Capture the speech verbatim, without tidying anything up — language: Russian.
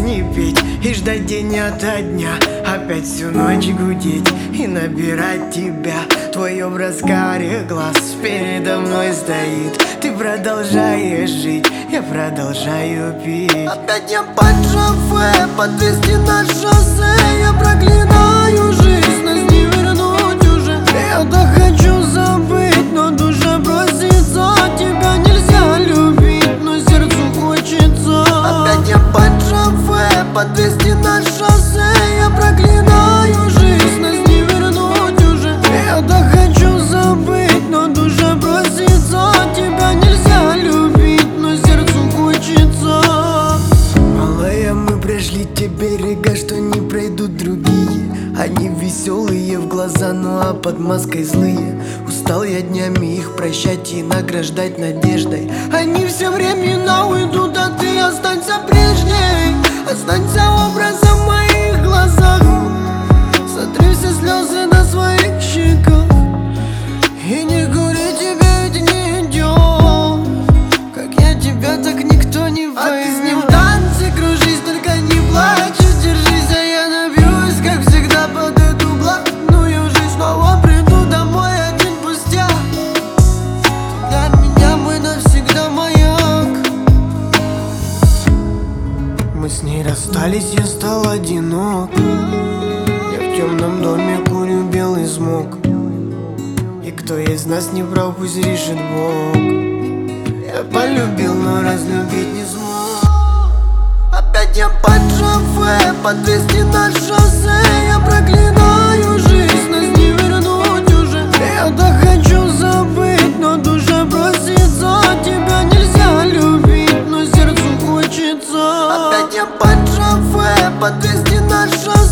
песни петь и ждать день ото дня. Опять всю ночь гудеть и набирать тебя. Твой образ карих глаз передо мной стоит. Ты продолжаешь жить, я продолжаю пить. Опять я под шофе, подвести на шоссе. Я проклинаю жизнь, нас не вернуть уже. Я так хочу забыть, но душа просится. Тебя нельзя любить, но сердцу хочется. Опять я под шофе, подвести на шоссе. Я проклинаю жизнь, нас не вернуть уже. Я так хочу забыть, но душа просится. Тебя нельзя любить, но сердцу хочется. Малая, мы прошли те берега, что не пройдут другие. Они веселые в глаза, ну а под маской злые. Устал я днями их прощать и награждать надеждой. Они все времена уйдут, а ты останься прежней. Останься образом в моих глазах. Сотри все слезы на своих щеках. И не говори, тебе ведь не идет. Как я тебя, так никто не поймет. А ты с ним в танце кружись, только не плачь. Держись, а я набьюсь, как всегда, под эту блатную жизнь. Снова приду домой один пустяк. Для меня мы навсегда маяк. Мы с ней расстались, я стал одинок. Я в темном доме курю белый смог. И кто из нас не прав, пусть решит Бог. Я полюбил, но разлюбить не смог. Опять я под шофе, подвести на шоссе. Я проклинаю жизнь, нас не вернуть уже. Я так хочу забыть, но душа просится. Тебя нельзя любить, но сердцу хочется. Опять я под шофе, подвести на шоссе.